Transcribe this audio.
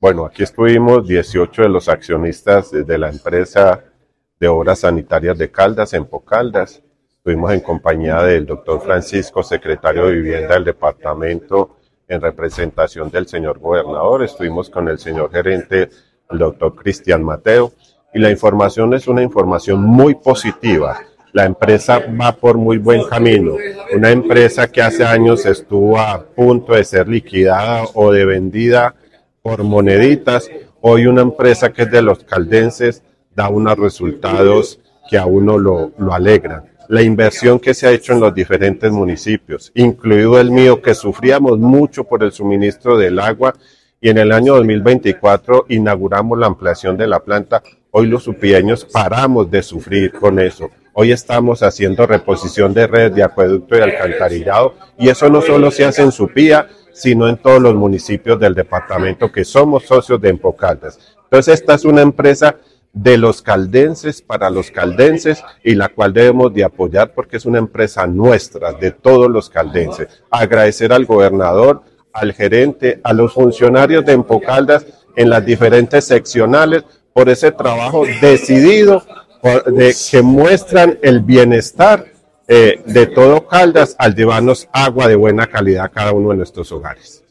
Bueno, aquí estuvimos 18 de los accionistas de la empresa de obras sanitarias de Caldas, Empocaldas. Estuvimos en compañía del doctor Francisco, secretario de Vivienda del departamento, en representación del señor gobernador. Estuvimos con el señor gerente, el doctor Cristian Mateo, y la información es una información muy positiva. La empresa va por muy buen camino. Una empresa que hace años estuvo a punto de ser liquidada o de vendida por moneditas, hoy una empresa que es de los caldenses da unos resultados que a uno lo alegran. La inversión que se ha hecho en los diferentes municipios, incluido el mío, que sufríamos mucho por el suministro del agua, y en el año 2024 inauguramos la ampliación de la planta. Hoy los supieños paramos de sufrir con eso. Hoy estamos haciendo reposición de redes de acueducto y alcantarillado, y eso no solo se hace en Supía, sino en todos los municipios del departamento que somos socios de Empocaldas. Entonces esta es una empresa de los caldenses para los caldenses, y la cual debemos de apoyar porque es una empresa nuestra, de todos los caldenses. Agradecer al gobernador, al gerente, a los funcionarios de Empocaldas en las diferentes seccionales por ese trabajo decidido que muestran el bienestar de todo Caldas al llevarnos agua de buena calidad a cada uno de nuestros hogares.